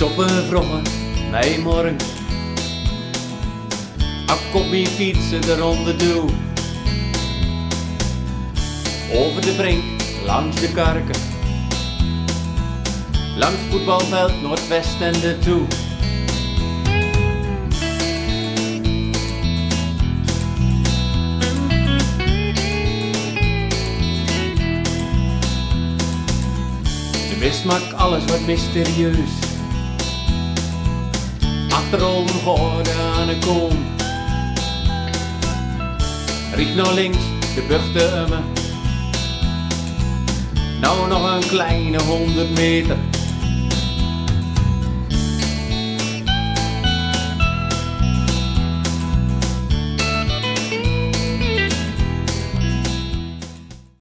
Stoppen vroegen, mij morgen. Ik op mijn fietsen de ronde doe. Over de brink, langs de karken. Langs het voetbalveld, Noordwest en de toe. De mist maakt alles wat mysterieus. Achterom geworden aan de kom. Riet naar links, de buchten me. Nou nog een kleine 100 meter.